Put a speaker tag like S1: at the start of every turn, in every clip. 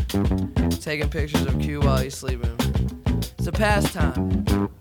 S1: taking pictures of Q while he's sleeping. It's a pastime.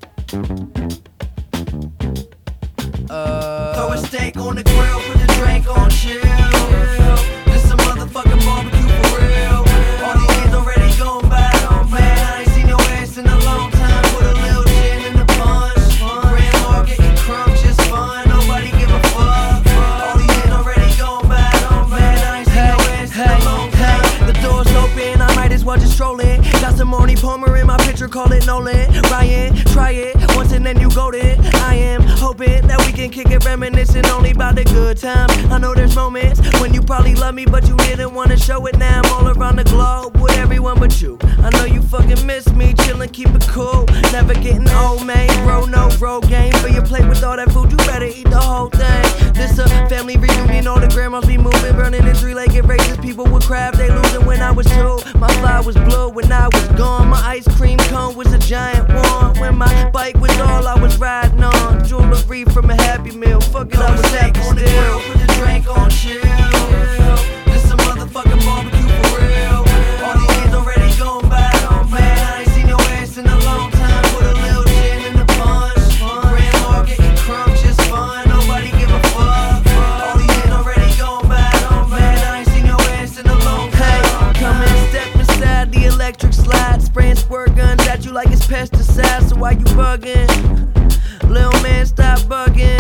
S2: Throw a steak on the grill, put the drink on chill. This a motherfucking barbecue for real. All these years already gone by. Man, I ain't seen your ass in a long time. Put a little gin in the punch. Grandma getting crunk, just fun. Nobody give a fuck. All these years already gone by. Man, I ain't seen your ass in a long time. The door's open, I might as well just stroll in. Got some Arnie Palmer in my picture, call it Nolan. Ryan, try it once and then you go then. I am hoping that we can kick it, reminiscing only about the good times. I know there's moments when you probably love me, but you didn't wanna show it. Now I'm all around the globe with everyone but you. I know you fucking miss me, chillin', keep it cool. Never getting old, man. Bro, no road game. Fill your plate with all that food, you better eat the whole thing. This a family reunion, all the grandmas be moving, burning in three-legged races. People with crab, they losing when I was 2. My fly was blue when I was gone. My ice cream cone was a giant one. When my bike was all I was riding on. Jewelry from a Happy Meal. Fuck it, I was happy still. Put the drink on chill. This a motherfucking barbecue for real. All these years already gone by. Man, I ain't seen your ass in a long time. Put a little gin in the punch. Grandma getting crunk, just fun. Nobody give a fuck. All these years already gone by. Man, I ain't seen your ass in a long time. Come and step inside the electric slide. Spraying squirt guns at you like it's pesticides. So why you bugging? Lil' man, stop bugging.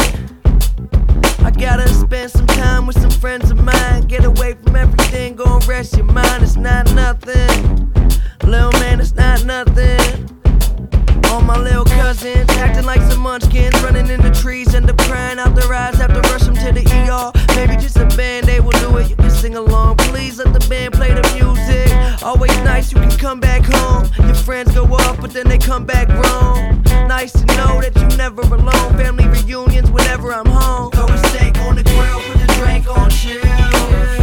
S2: I gotta spend some time with some friends of mine. Get away from everything, go and rest your mind. It's not nothing. Lil' man, it's not nothing. All my little cousins acting like some munchkins, running in the trees, end up crying out their eyes, have to rush them to the ER. Maybe just a band, they will do it. You can sing along. Please let the band play the music. Always nice, you can come back home. Your friends go off, but then they come back wrong. Nice to know that you never alone. Family reunions whenever I'm home. Throw a steak on the grill, put the drink on chill.